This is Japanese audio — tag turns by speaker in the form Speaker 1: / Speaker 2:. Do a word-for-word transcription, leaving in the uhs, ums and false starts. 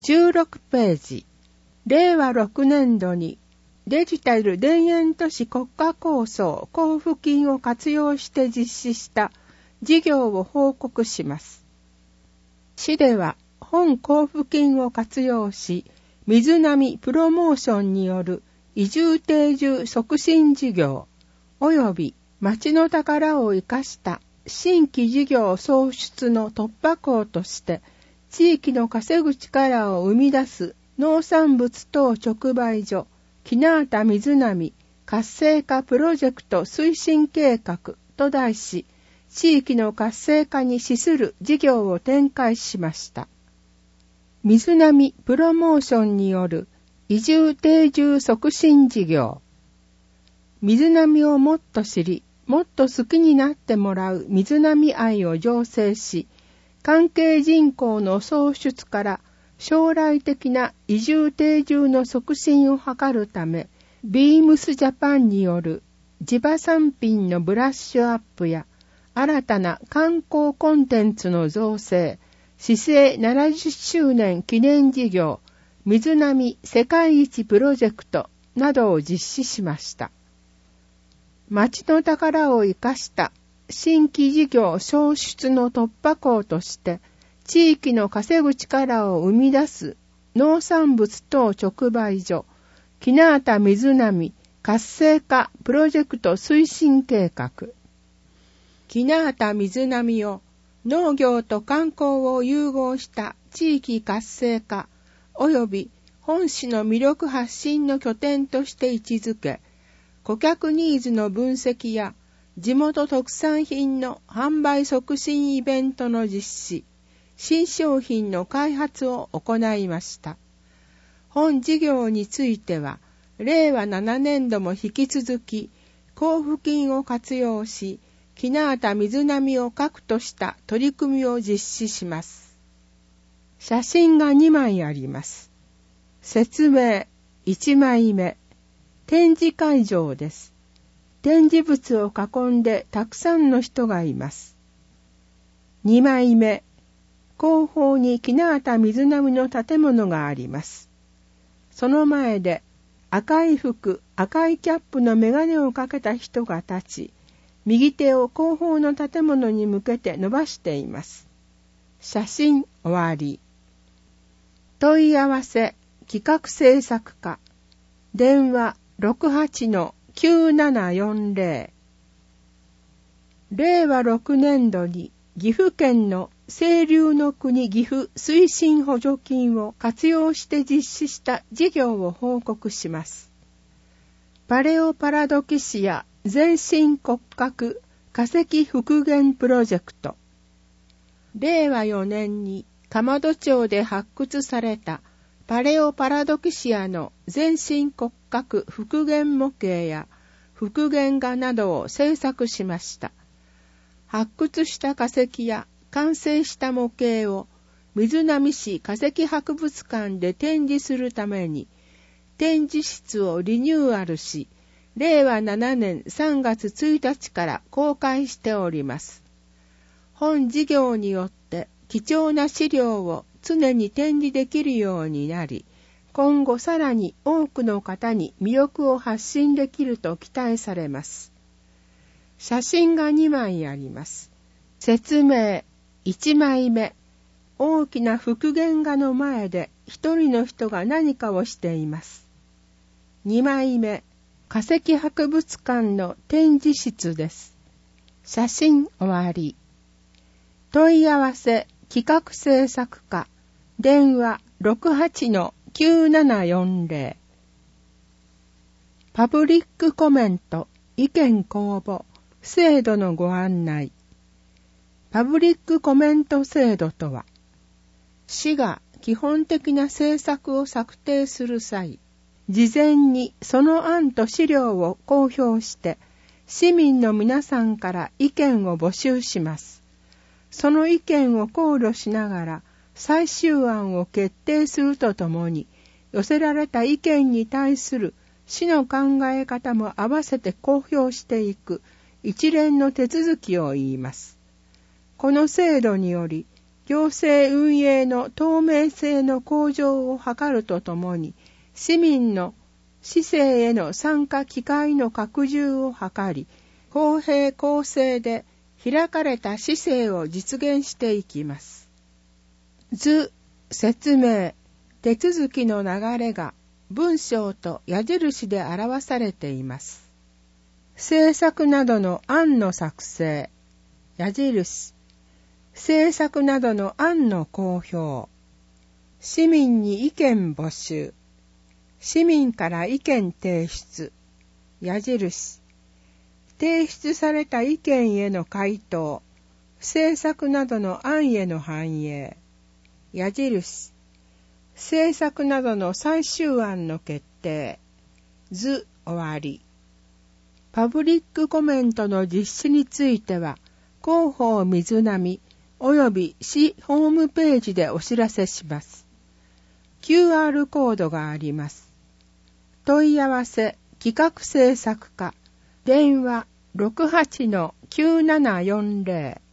Speaker 1: じゅうろくページ、れいわろくねんどにデジタル田園都市国家構想交付金を活用して実施した事業を報告します。市では本交付金を活用し、水波プロモーションによる移住定住促進事業及び町の宝を生かした新規事業創出の突破口として、地域の稼ぐ力を生み出す農産物等直売所木名畑水波活性化プロジェクト推進計画と題し、地域の活性化に資する事業を展開しました。水波プロモーションによる移住定住促進事業。水波をもっと知り、もっと好きになってもらう水波愛を醸成し、関係人口の創出から将来的な移住定住の促進を図るため、ビームスジャパンによる地場産品のブラッシュアップや新たな観光コンテンツの造成、市政ななじゅっしゅうねん記念事業、水波世界一プロジェクトなどを実施しました。町の宝を生かした新規事業創出の突破口として、地域の稼ぐ力を生み出す農産物等直売所、木名畑水波活性化プロジェクト推進計画。木名畑水波を農業と観光を融合した地域活性化及び本市の魅力発信の拠点として位置づけ、顧客ニーズの分析や地元特産品の販売促進イベントの実施、新商品の開発を行いました。本事業については、れいわななねんども引き続き、交付金を活用し、木名畑水波を核とした取り組みを実施します。写真がにまいあります。説明いちまいめ。展示会場です。展示物を囲んでたくさんの人がいます。にまいめ。後方に木名畑水波の建物があります。その前で赤い服、赤いキャップのメガネをかけた人が立ち、右手を後方の建物に向けて伸ばしています。写真終わり。問い合わせ企画制作課電話 ろくはちのきゅうななよんぜろ れいわろくねんどに岐阜県の清流の国岐阜推進補助金を活用して実施した事業を報告します。パレオパラドキシア全身骨格化石復元プロジェクト。れいわよねんに釜戸町で発掘されたパレオパラドキシアの全身骨格復元模型や復元画などを制作しました。発掘した化石や完成した模型を水波市化石博物館で展示するために展示室をリニューアルし、れいわななねんさんがつついたちから公開しております。本事業によって貴重な資料を常に展示できるようになり、今後さらに多くの方に魅力を発信できると期待されます。写真がにまいあります。説明いちまいめ。大きな復元画の前で一人の人が何かをしています。にまいめ。化石博物館の展示室です。写真終わり。問い合わせ企画制作課電話 ろくはちのきゅうななよんぜろ パブリックコメント意見公募制度のご案内。パブリックコメント制度とは、市が基本的な政策を策定する際、事前にその案と資料を公表して、市民の皆さんから意見を募集します。その意見を考慮しながら、最終案を決定するとともに、寄せられた意見に対する市の考え方も合わせて公表していく一連の手続きを言います。この制度により、 行政運営の透明性の向上を図るとともに、市民の市政への参加機会の拡充を図り、公平公正で開かれた市政を実現していきます。図、説明、手続きの流れが文章と矢印で表されています。政策などの案の作成、矢印、政策などの案の公表、市民に意見募集、市民から意見提出、矢印、提出された意見への回答、政策などの案への反映、矢印、政策などの最終案の決定、図終わり。パブリックコメントの実施については、広報水波および市ホームページでお知らせします。キューアール コードがあります。問い合わせ企画制作課、電話 ろくはちのきゅうななよんぜろ